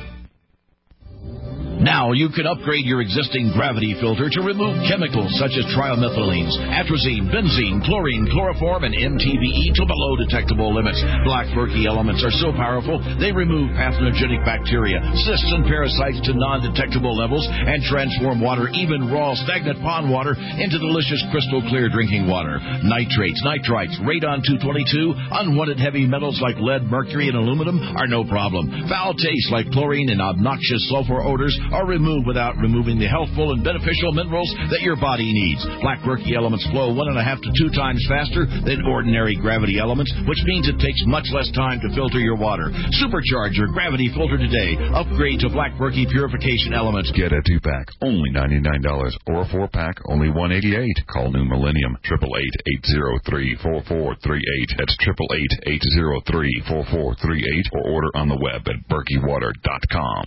Now you can upgrade your existing gravity filter to remove chemicals such as trimethylenes, atrazine, benzene, chlorine, chloroform, and MTBE to below detectable limits. Black Berkey elements are so powerful they remove pathogenic bacteria, cysts, and parasites to non-detectable levels and transform water, even raw, stagnant pond water, into delicious crystal clear drinking water. Nitrates, nitrites, radon-222, unwanted heavy metals like lead, mercury, and aluminum are no problem. Foul tastes like chlorine and obnoxious sulfur odors are removed without removing the healthful and beneficial minerals that your body needs. Black Berkey elements flow 1.5 to 2 times faster than ordinary gravity elements, which means it takes much less time to filter your water. Supercharge your gravity filter today. Upgrade to Black Berkey purification elements. Get a 2-pack, only $99, or a 4-pack, only $188. Call New Millennium, 888-803-4438. That's 888-803-4438, or order on the web at berkeywater.com.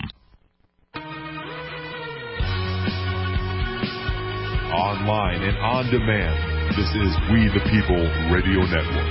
Online and on demand, this is We the People Radio Network.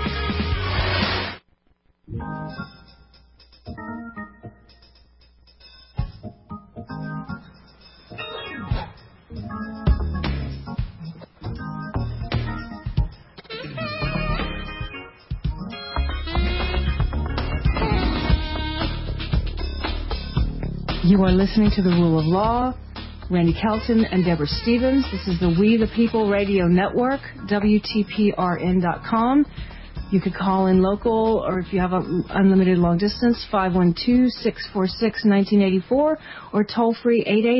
You are listening to The Rule of Law. Randy Kelton and Deborah Stevens. This is the We the People Radio Network, WTPRN.com. You could call in local, or if you have unlimited long distance, 512-646-1984, or toll free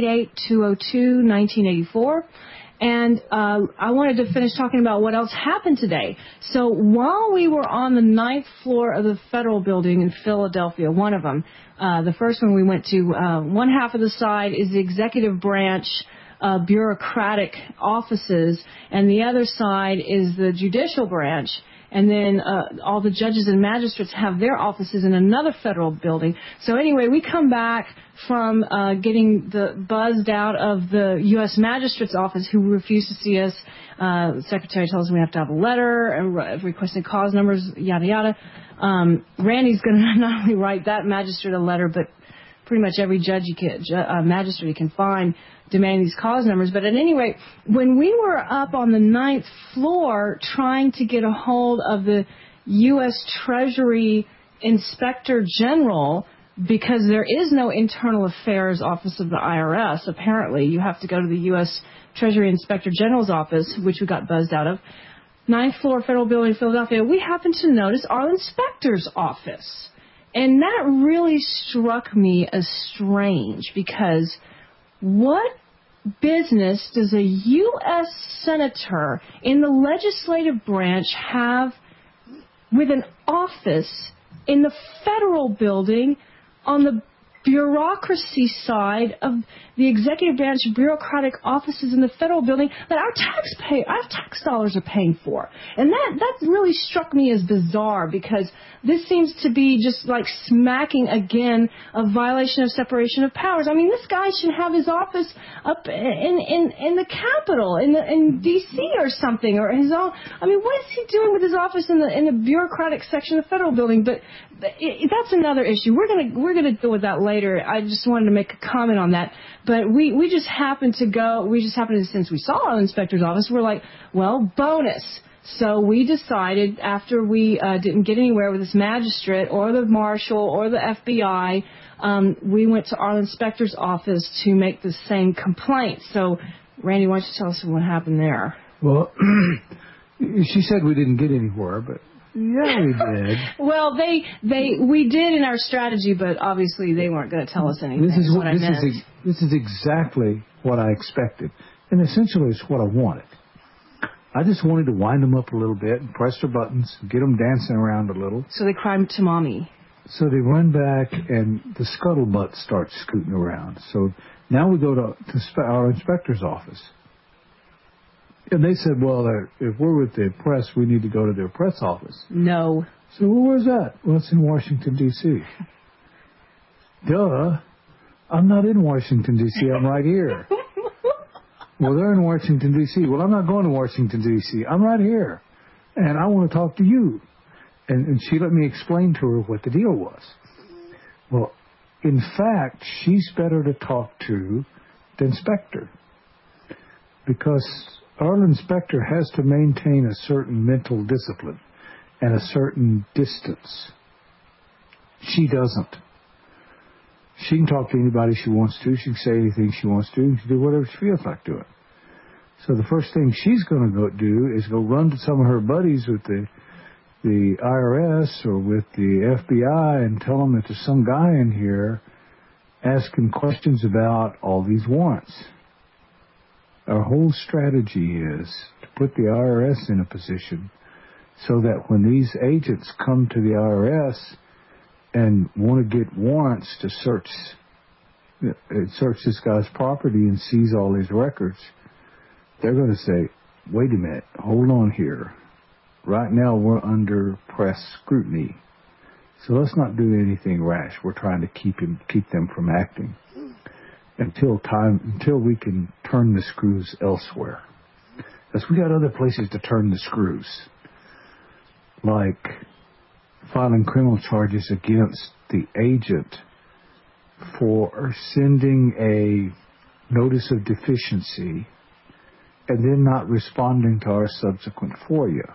888-202-1984. And I wanted to finish talking about what else happened today. So while we were on the 9th floor of the Federal Building in Philadelphia, one of them, the first one we went to, one half of the side is the executive branch bureaucratic offices, and the other side is the judicial branch. And then all the judges and magistrates have their offices in another federal building. So anyway, we come back from getting buzzed out of the U.S. Magistrate's office, who refused to see us. The secretary tells us we have to have a letter, requesting cause numbers, yada, yada. Randy's going to not only write that magistrate a letter, but pretty much every magistrate he can find demanding these cause numbers. But at any rate, when we were up on the 9th floor trying to get a hold of the U.S. Treasury Inspector General, because there is no Internal Affairs Office of the IRS, apparently, you have to go to the U.S. Treasury Inspector General's office, which we got buzzed out of, 9th floor Federal Building in Philadelphia, we happened to notice our inspector's office. And that really struck me as strange, because what business does a U.S. senator in the legislative branch have with an office in the federal building on the bureaucracy side of the executive branch bureaucratic offices in the federal building that our tax dollars are paying for? And that really struck me as bizarre, because this seems to be just like smacking again a violation of separation of powers. I mean, this guy should have his office up in the Capitol, in D.C. or something, or his own. I mean, what is he doing with his office in the bureaucratic section of the federal building? But that's another issue. We're gonna deal with that later. I just wanted to make a comment on that. But we just happened to, since we saw our inspector's office, we're like, well, bonus. So we decided, after we didn't get anywhere with this magistrate or the marshal or the FBI we went to our inspector's office to make the same complaint. So, Randy, why don't you tell us what happened there? Well, she said we didn't get anywhere, but yeah, we did. Well, we did in our strategy, but obviously they weren't going to tell us anything. This is exactly what I expected, and essentially it's what I wanted. I just wanted to wind them up a little bit and press their buttons and get them dancing around a little. So they cried to Mommy. So they run back, and the scuttlebutt starts scooting around. So now we go to our inspector's office. And they said, well, if we're with the press, we need to go to their press office. No. So, well, where's that? Well, it's in Washington, D.C. Duh. I'm not in Washington, D.C. I'm right here. Well, they're in Washington, D.C. Well, I'm not going to Washington, D.C. I'm right here. And I want to talk to you. And she let me explain to her what the deal was. Well, in fact, she's better to talk to the inspector. Because our inspector has to maintain a certain mental discipline and a certain distance. She doesn't. She can talk to anybody she wants to. She can say anything she wants to. She can do whatever she feels like doing. So the first thing she's going to go do is go run to some of her buddies with the IRS or with the FBI and tell them that there's some guy in here asking questions about all these warrants. Our whole strategy is to put the IRS in a position so that when these agents come to the IRS and want to get warrants to search this guy's property and seize all his records, they're going to say, wait a minute, hold on here. Right now we're under press scrutiny. So let's not do anything rash. We're trying to keep them from acting until we can turn the screws elsewhere. Because we got other places to turn the screws, like filing criminal charges against the agent for sending a notice of deficiency and then not responding to our subsequent FOIA.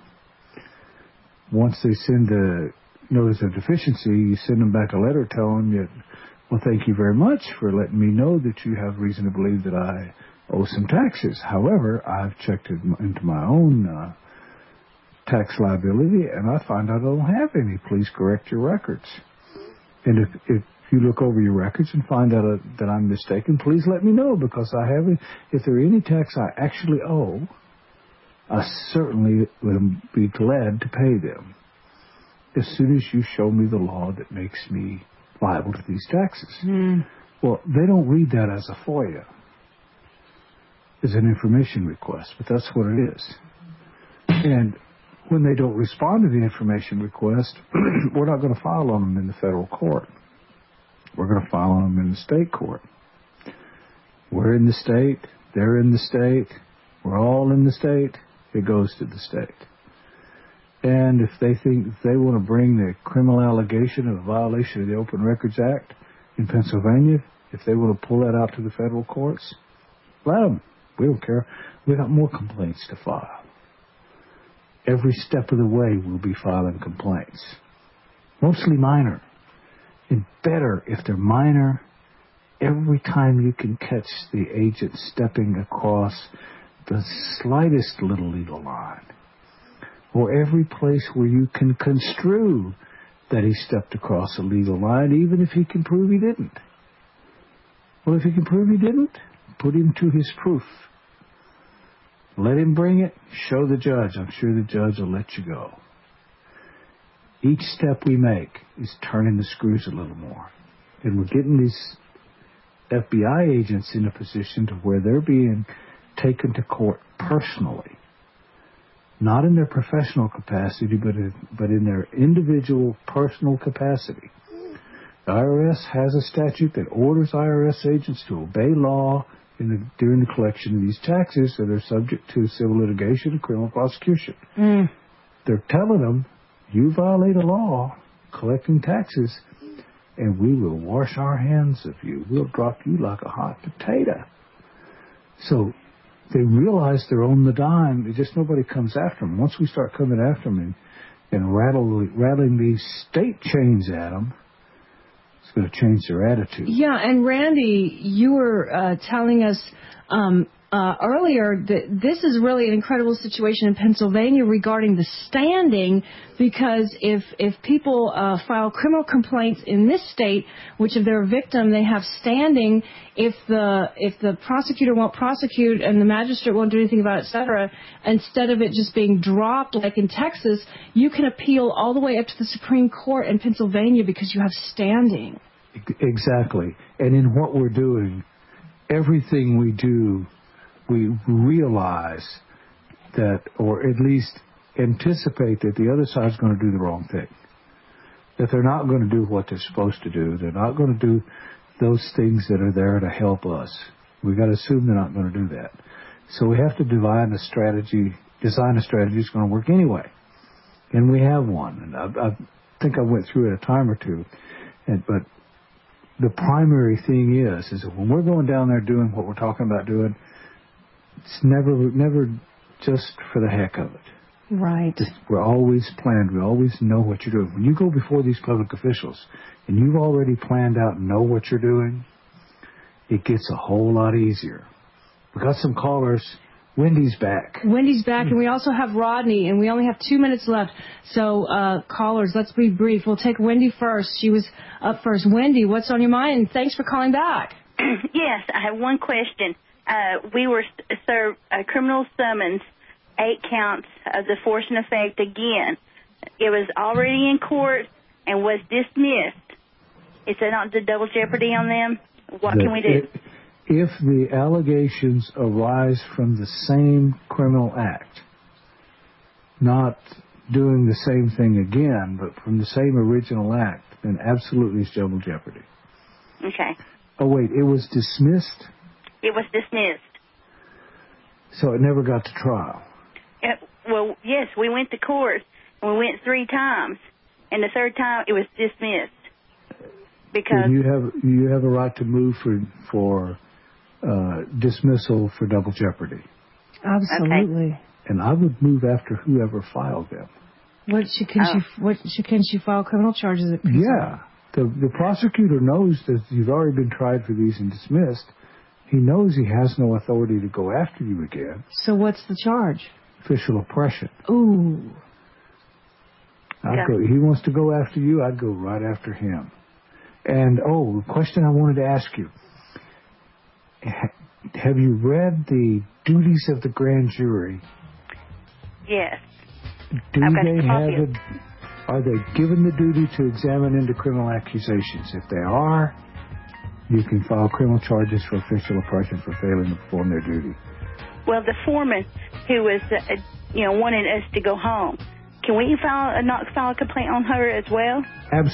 Once they send a notice of deficiency, you send them back a letter telling them that, well, thank you very much for letting me know that you have reason to believe that I owe some taxes. However, I've checked into my own tax liability, and I find I don't have any. Please correct your records. And if you look over your records and find out that I'm mistaken, please let me know, because I haven't. If there are any tax I actually owe, I certainly would be glad to pay them as soon as you show me the law that makes me liable to these taxes. Well, they don't read that as a FOIA, as an information request, but that's what it is. And when they don't respond to the information request, we're not going to file on them in the federal court. We're going to file on them in the state court. We're in the state. They're in the state. We're all in the state. It goes to the state. And if they want to bring the criminal allegation of a violation of the Open Records Act in Pennsylvania, if they want to pull that out to the federal courts, let them. We don't care. We got more complaints to file. Every step of the way we'll be filing complaints. Mostly minor. And better if they're minor, every time you can catch the agent stepping across the slightest little legal line, or every place where you can construe that he stepped across a legal line, even if he can prove he didn't. Well, if he can prove he didn't, put him to his proof. Let him bring it, show the judge. I'm sure the judge will let you go. Each step we make is turning the screws a little more. And we're getting these FBI agents in a position to where they're being taken to court personally. Not in their professional capacity, but in their individual personal capacity. The IRS has a statute that orders IRS agents to obey law during the collection of these taxes that are subject to civil litigation and criminal prosecution. They're telling them, you violate a law collecting taxes, and we will wash our hands of you. We'll drop you like a hot potato. So they realize they're on the dime. It just nobody comes after them. Once we start coming after them and rattling these state chains at them, It's going to change their attitude. Yeah, and Randy, you were telling us earlier that this is really an incredible situation in Pennsylvania regarding the standing, because if people file criminal complaints in this state, which if they're a victim, they have standing. If the prosecutor won't prosecute and the magistrate won't do anything about it, et cetera, instead of it just being dropped like in Texas, you can appeal all the way up to the Supreme Court in Pennsylvania because you have standing. Exactly. And in what we're doing, everything we do, we realize that, or at least anticipate that the other side's going to do the wrong thing. That they're not going to do what they're supposed to do. They're not going to do those things that are there to help us. We've got to assume they're not going to do that. So we have to design a strategy that's going to work anyway. And we have one. And I think I went through it a time or two. But the primary thing is that when we're going down there doing what we're talking about doing, it's never just for the heck of it. Right. We're always planned. We always know what you're doing. When you go before these public officials and you've already planned out and know what you're doing, it gets a whole lot easier. We got some callers. Wendy's back. And we also have Rodney, and we only have 2 minutes left. So, callers, let's be brief. We'll take Wendy first. She was up first. Wendy, what's on your mind? Thanks for calling back. Yes, I have one question. We were served a criminal summons, 8 counts of the force and effect again. It was already in court and was dismissed. Is that not the double jeopardy on them? What can we do? If the allegations arise from the same criminal act, not doing the same thing again, but from the same original act, then absolutely it's double jeopardy. Okay. Oh, wait, it was dismissed? It was dismissed. So it never got to trial? Well, yes, we went to court, and we went 3 times, and the third time it was dismissed. Because you have a right to move for dismissal for double jeopardy. Absolutely. Okay. And I would move after whoever filed them. Can she file criminal charges? Yeah. The prosecutor knows that you've already been tried for these and dismissed. He knows he has no authority to go after you again. So what's the charge? Official oppression. Ooh. He wants to go after you, I'd go right after him. And, the question I wanted to ask you. Have you read the duties of the grand jury? Yes. Are they given the duty to examine into criminal accusations? If they are, you can file criminal charges for official oppression for failing to perform their duty. Well, the foreman who was, wanted us to go home, can we not file a complaint on her as well?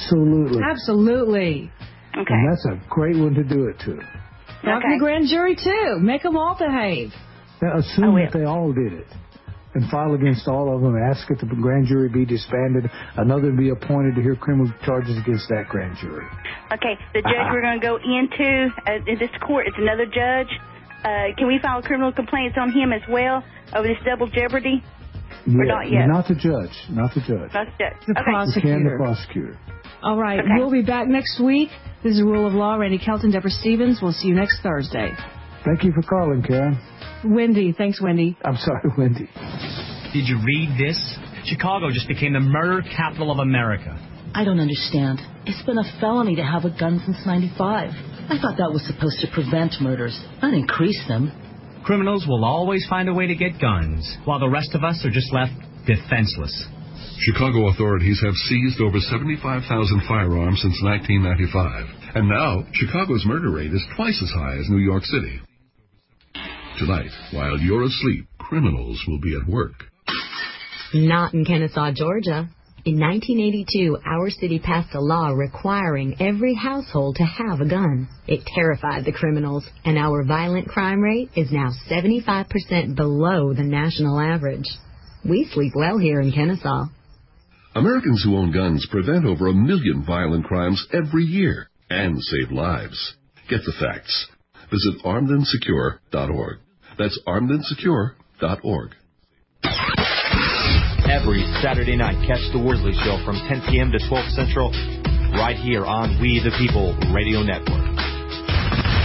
Absolutely. Okay. And that's a great one to do it to. Talk to the grand jury, too. Make them all behave. Now, assume that they all did it. And file against all of them. Ask that the grand jury be disbanded. Another be appointed to hear criminal charges against that grand jury. Okay. The judge we're going to go into this court is another judge. Can we file criminal complaints on him as well over this double jeopardy? Yeah, or not yet? Not the judge. Not the judge. Not the judge. The prosecutor. The prosecutor. All right. Okay. We'll be back next week. This is Rule of Law. Randy Kelton, Deborah Stevens. We'll see you next Thursday. Thank you for calling, Karen. Wendy. Thanks, Wendy. I'm sorry, Wendy. Did you read this? Chicago just became the murder capital of America. I don't understand. It's been a felony to have a gun since '95. I thought that was supposed to prevent murders, not increase them. Criminals will always find a way to get guns, while the rest of us are just left defenseless. Chicago authorities have seized over 75,000 firearms since 1995. And now, Chicago's murder rate is twice as high as New York City. Tonight, while you're asleep, criminals will be at work. Not in Kennesaw, Georgia. In 1982, our city passed a law requiring every household to have a gun. It terrified the criminals, and our violent crime rate is now 75% below the national average. We sleep well here in Kennesaw. Americans who own guns prevent over 1 million violent crimes every year and save lives. Get the facts. Visit armedandsecure.org. That's armedandsecure.org. Every Saturday night, catch the Worsley Show from 10 p.m. to 12 Central right here on We the People Radio Network.